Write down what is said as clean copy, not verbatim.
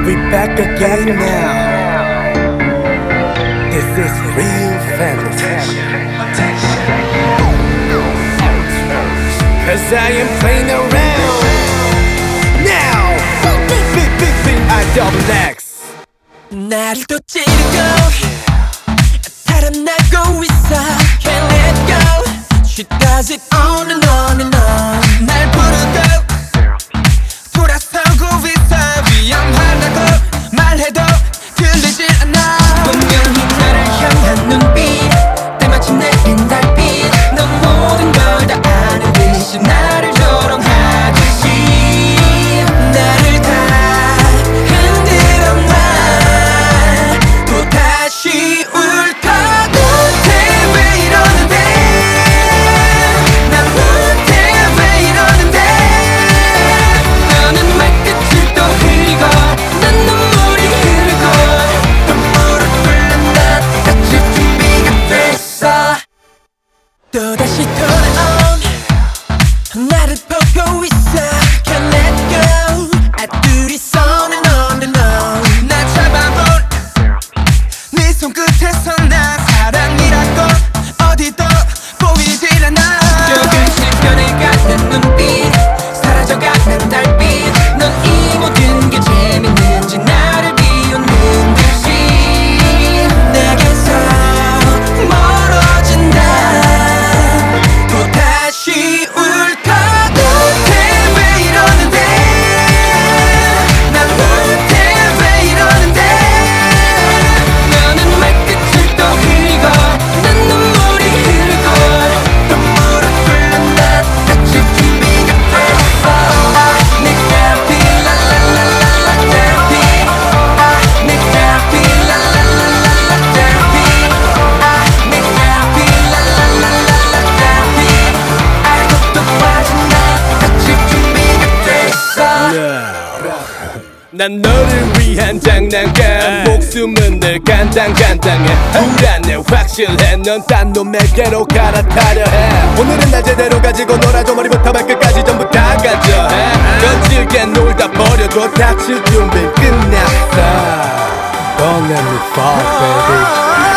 We back again now. This is real fantasy. Cause I am playing around now. I double X. 나를 또 찌르고 달아나고 있어. Can't let go. She does it on and on and on. 날 부르고 돌아서고 있어. 위험하다고 말해도 들리질 않아. 분명히 나를 향한 눈빛 때마침 내린 달빛. 넌 모든 걸 다 아는 듯이 나를 조롱하듯이 나를 다 흔들어 놔. 또다시 울까 못해. 왜 이러는데 난 못해. 왜 이러는데 너는 말끝을 또 흘리고 난 눈물이 흐르고 또 무릎 꿇는다. 다칠 준비가 됐어. 또다시 돌아온 나를 보고 있어. Can't let go. 둘이서 on and on. 나 잡아볼 네 손끝에서 난 사랑이라고 어디도 보이질 않아. 조금씩 변해가는 눈빛 사라져가는 달빛. 넌 이 모든 게 재밌는지 나를 비웃는 듯이 내게서 멀어진다. 또다시 울까 못해. 왜 이러는데 난 못해. 왜 이러는데 너는 말끝을 또 흘리고 난 눈물이 흐르고 또 무릎 꿇는다. 다칠 준비가 됐어. 내 therapy 라라라라라 therapy. 내 therapy 라라라라라 therapy. 내 therapy 라라라라라 therapy. 알고 또 빠진다. 다칠 준비가 됐어. 난 너를 위한 장난감. 목숨은 늘 간당간당해. 불안해 확실해. 넌 딴 놈에게로 갈아타려 해. 오늘은 날 제대로 가지고 놀아줘. 머리부터 발끝까지 전부 다 가져해. 거칠게 놀다 버려도 다칠 준비 끝났어. Don't let me fall baby.